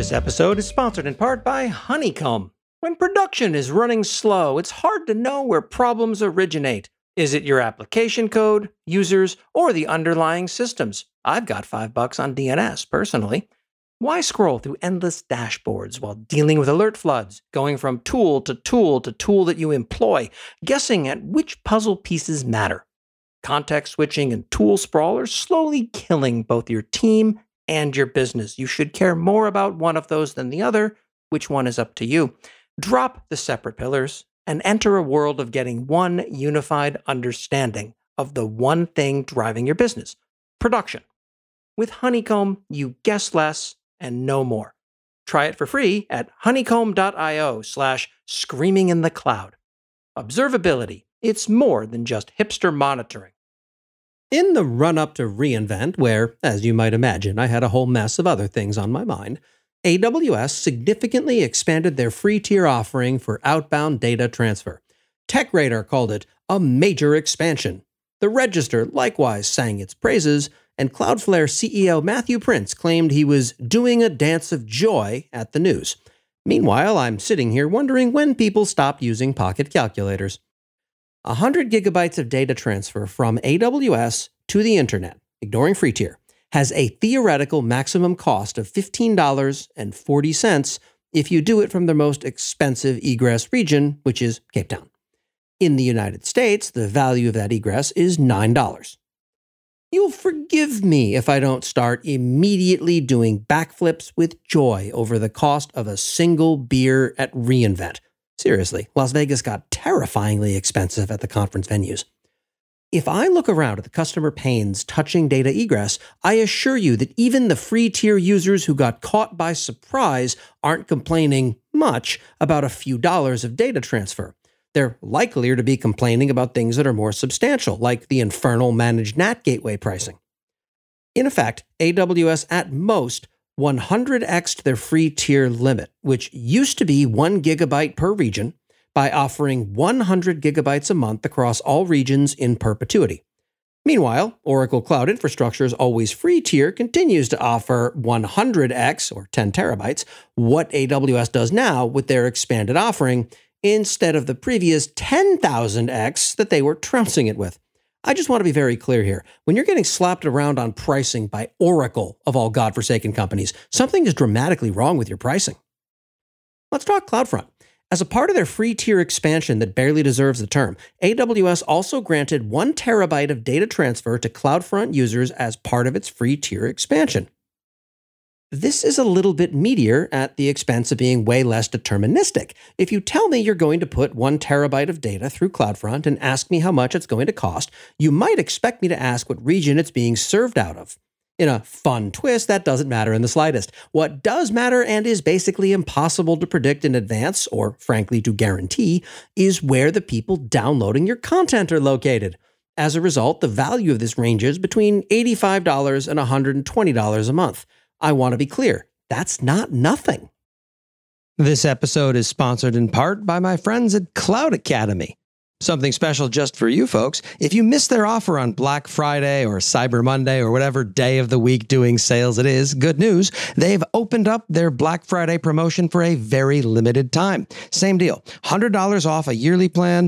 This episode is sponsored in part by Honeycomb. When production is running slow, it's hard to know where problems originate. Is it your application code, users, or the underlying systems? I've got $5 on DNS, personally. Why scroll through endless dashboards while dealing with alert floods, going from tool to tool to tool that you employ, guessing at which puzzle pieces matter? Context switching and tool sprawl are slowly killing both your team and your business. You should care more about one of those than the other. Which one is up to you? Drop the separate pillars and enter a world of getting one unified understanding of the one thing driving your business: production. With Honeycomb, you guess less and know more. Try it for free at honeycomb.io/screaminginthecloud. Observability, it's more than just hipster monitoring. In the run-up to reInvent, where, as you might imagine, I had a whole mess of other things on my mind, AWS significantly expanded their free tier offering for outbound data transfer. TechRadar called it a major expansion. The Register likewise sang its praises, and Cloudflare CEO Matthew Prince claimed he was doing a dance of joy at the news. Meanwhile, I'm sitting here wondering when people stopped using pocket calculators. 100 gigabytes of data transfer from AWS to the internet, ignoring free tier, has a theoretical maximum cost of $15.40 if you do it from the most expensive egress region, which is Cape Town. In the United States, the value of that egress is $9. You'll forgive me if I don't start immediately doing backflips with joy over the cost of a single beer at reInvent. Seriously, Las Vegas got terrifyingly expensive at the conference venues. If I look around at the customer pains touching data egress, I assure you that even the free tier users who got caught by surprise aren't complaining much about a few dollars of data transfer. They're likelier to be complaining about things that are more substantial, like the infernal managed NAT gateway pricing. In effect, AWS at most 100x'd their free tier limit, which used to be 1 gigabyte per region, by offering 100 gigabytes a month across all regions in perpetuity. Meanwhile, Oracle Cloud Infrastructure's always free tier continues to offer 100x, or 10 terabytes, what AWS does now with their expanded offering, instead of the previous 10,000x that they were trouncing it with. I just want to be very clear here. When you're getting slapped around on pricing by Oracle, of all godforsaken companies, something is dramatically wrong with your pricing. Let's talk CloudFront. As a part of their free tier expansion that barely deserves the term, AWS also granted 1 terabyte of data transfer to CloudFront users as part of its free tier expansion. This is a little bit meatier at the expense of being way less deterministic. If you tell me you're going to put 1 terabyte of data through CloudFront and ask me how much it's going to cost, you might expect me to ask what region it's being served out of. In a fun twist, that doesn't matter in the slightest. What does matter, and is basically impossible to predict in advance, or frankly to guarantee, is where the people downloading your content are located. As a result, the value of this ranges between $85 and $120 a month. I want to be clear, that's not nothing. This episode is sponsored in part by my friends at Cloud Academy. Something special just for you folks. If you missed their offer on Black Friday or Cyber Monday or whatever day of the week doing sales it is, good news. They've opened up their Black Friday promotion for a very limited time. Same deal. $100 off a yearly plan,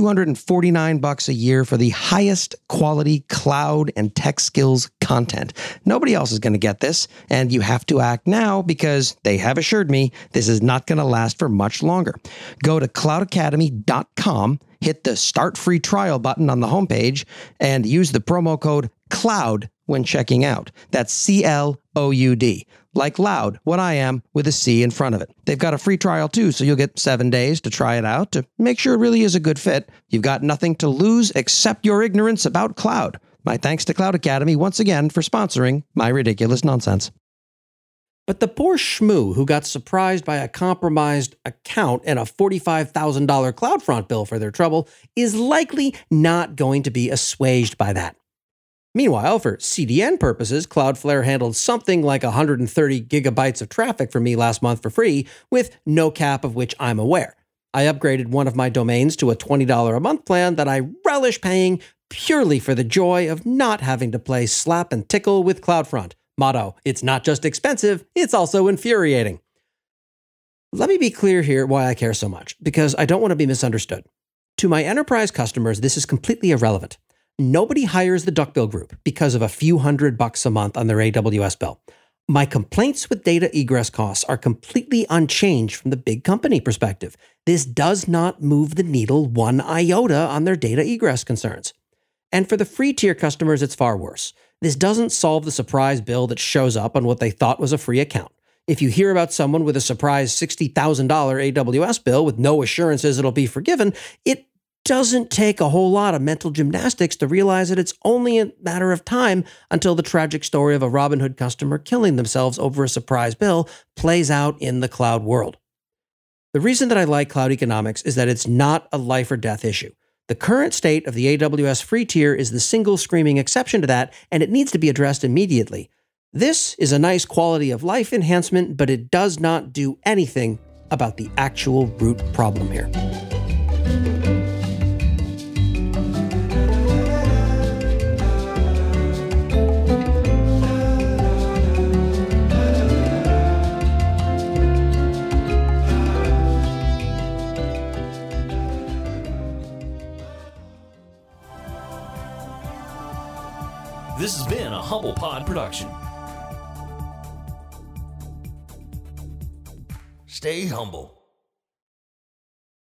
$249 a year for the highest quality cloud and tech skills content. Nobody else is going to get this, and you have to act now because they have assured me this is not going to last for much longer. Go to cloudacademy.com, hit the Start Free Trial button on the homepage, and use the promo code CLOUD when checking out. That's CLOUD. Like loud, what I am, with a C in front of it. They've got a free trial too, so you'll get 7 days to try it out to make sure it really is a good fit. You've got nothing to lose except your ignorance about cloud. My thanks to Cloud Academy once again for sponsoring my ridiculous nonsense. But the poor schmoo who got surprised by a compromised account and a $45,000 CloudFront bill for their trouble is likely not going to be assuaged by that. Meanwhile, for CDN purposes, Cloudflare handled something like 130 gigabytes of traffic for me last month for free, with no cap of which I'm aware. I upgraded one of my domains to a $20 a month plan that I relish paying purely for the joy of not having to play slap and tickle with CloudFront, Motto, it's not just expensive, it's also infuriating. Let me be clear here why I care so much, because I don't want to be misunderstood. To my enterprise customers, this is completely irrelevant. Nobody hires the Duckbill Group because of a few $100 a month on their AWS bill. My complaints with data egress costs are completely unchanged from the big company perspective. This does not move the needle one iota on their data egress concerns. And for the free tier customers, it's far worse. This doesn't solve the surprise bill that shows up on what they thought was a free account. If you hear about someone with a surprise $60,000 AWS bill with no assurances it'll be forgiven, it doesn't take a whole lot of mental gymnastics to realize that it's only a matter of time until the tragic story of a Robinhood customer killing themselves over a surprise bill plays out in the cloud world. The reason that I like cloud economics is that it's not a life or death issue. The current state of the AWS free tier is the single screaming exception to that, and it needs to be addressed immediately. This is a nice quality of life enhancement, but it does not do anything about the actual root problem here. This has been a Humble Pod production. Stay humble.